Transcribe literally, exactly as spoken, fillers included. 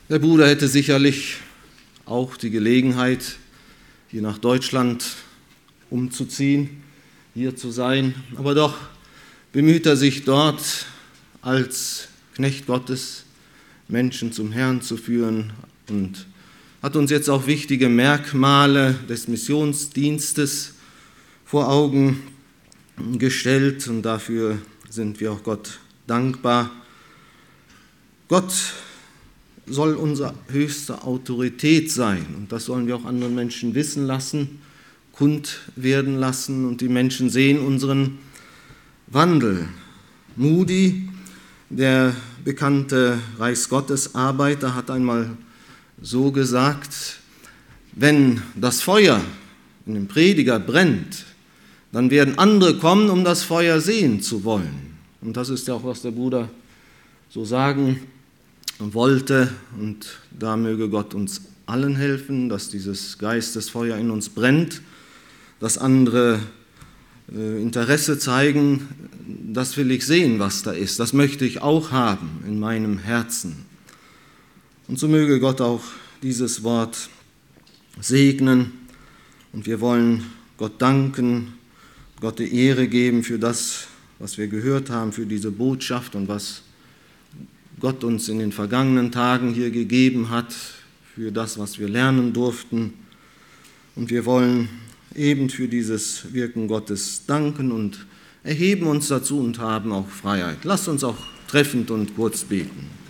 Der Bruder hätte sicherlich auch die Gelegenheit, hier nach Deutschland umzuziehen, hier zu sein, aber doch bemüht er sich dort als Knecht Gottes Menschen zum Herrn zu führen und hat uns jetzt auch wichtige Merkmale des Missionsdienstes vor Augen gestellt und dafür sind wir auch Gott dankbar. Gott soll unsere höchste Autorität sein und das sollen wir auch anderen Menschen wissen lassen, kund werden lassen und die Menschen sehen unseren Wandel. Moody, der bekannte Reichsgottesarbeiter, hat einmal so gesagt: Wenn das Feuer in dem Prediger brennt, dann werden andere kommen, um das Feuer sehen zu wollen. Und das ist ja auch, was der Bruder so sagen wollte. Und da möge Gott uns allen helfen, dass dieses Geistesfeuer in uns brennt, dass andere äh, Interesse zeigen. Das will ich sehen, was da ist. Das möchte ich auch haben in meinem Herzen. Und so möge Gott auch dieses Wort segnen. Und wir wollen Gott danken, Gott die Ehre geben für das, was wir gehört haben, für diese Botschaft und was Gott uns in den vergangenen Tagen hier gegeben hat, für das, was wir lernen durften. Und wir wollen eben für dieses Wirken Gottes danken und erheben uns dazu und haben auch Freiheit. Lasst uns auch treffend und kurz beten.